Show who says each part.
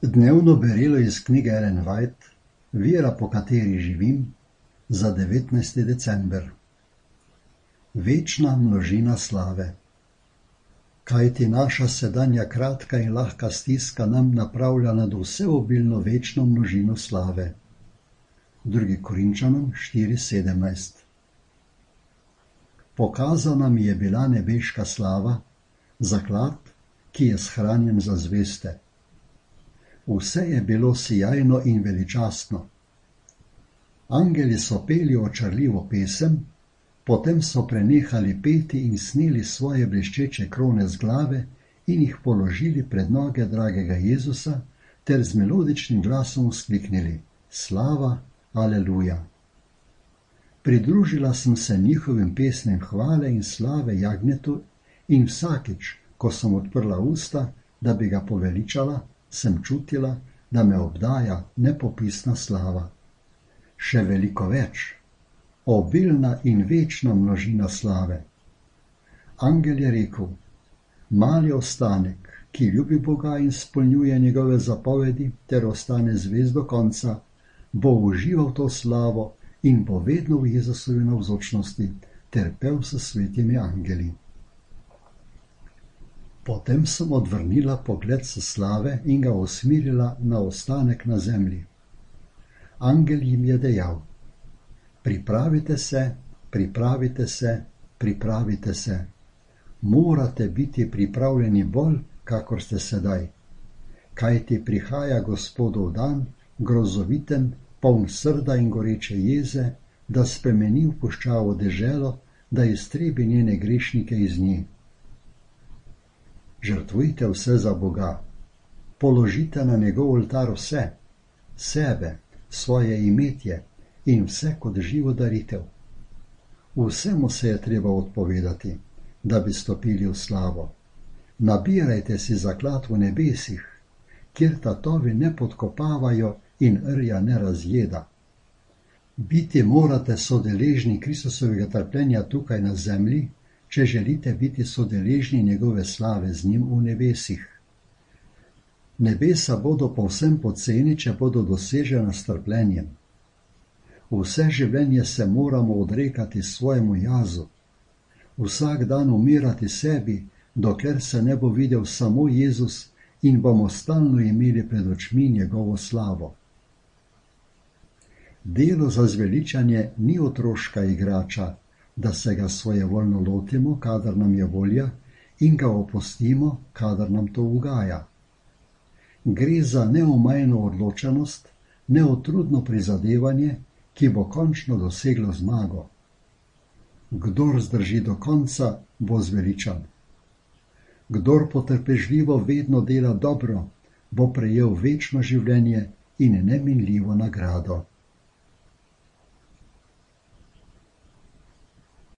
Speaker 1: Dnevno berilo iz knjige Ellen White, Vera, po kateri živim, za 19. december. Večna množina slave. Kajti naša sedanja kratka in lahka stiska nam napravlja nad vseobilno večno množino slave. 2. Korinčanom 4:17. Pokazana mi je bila nebeška slava, zaklad, ki je shranjen za zveste. Vse je bilo sijajno in veličastno. Angeli so peli očarljivo pesem, potem so prenehali peti in sneli svoje bleščeče krone z glave in jih položili pred noge dragega Jezusa ter z melodičnim glasom vzkliknili: Slava, aleluja. Pridružila sem se njihovim pesmim hvale in slave jagnjetu in vsakič, ko sem odprla usta, da bi ga poveličala, sem čutila, da me obdaja nepopisna slava. Še veliko več, obilna in večna množina slave. Angel je rekel: mali ostanek, ki ljubi Boga in izpolnjuje njegove zapovedi ter ostane zvest do konca, bo užival to slavo in bo vedno v Jezusovi navzočnosti ter pel s svetimi angeli. Potem sem odvrnila pogled s slave in ga usmerila na ostanek na zemlji. Angel jim je dejal: pripravite se, pripravite se, pripravite se. Morate biti pripravljeni bolj, kakor ste sedaj. Kajti prihaja Gospodov dan, grozoviten, poln srda in goreče jeze, da spremeni v puščavo deželo, da iztrebi njene grešnike iz nje. Žrtvujte vse za Boga. Položite na njegov oltar vse, sebe, svoje imetje in vse kot živo daritev. Vsemu se je treba odpovedati, da bi stopili v slavo. Nabirajte si zaklad v nebesih, kjer tatovi ne podkopavajo in rja ne razjeda. Biti morate sodeležni Kristusovega trpljenja tukaj na zemlji, če želite biti sodeležni njegove slave z njim v nebesih. Nebesa bodo povsem poceni, če bodo dosežena s trpljenjem. Vse življenje se moramo odrekati svojemu jazu, vsak dan umirati sebi, dokler se ne bo videl samo Jezus in bomo stalno imeli pred očmi njegovo slavo. Delo za zveličanje ni otroška igrača, da se ga svojevoljno lotimo, kadar nam je volja, in ga opustimo, kadar nam to ugaja. Gre za neomajno odločenost, neutrudno prizadevanje, ki bo končno doseglo zmago. Kdor zdrži do konca, bo zveličan. Kdor potrpežljivo vedno dela dobro, bo prejel večno življenje in neminljivo nagrado.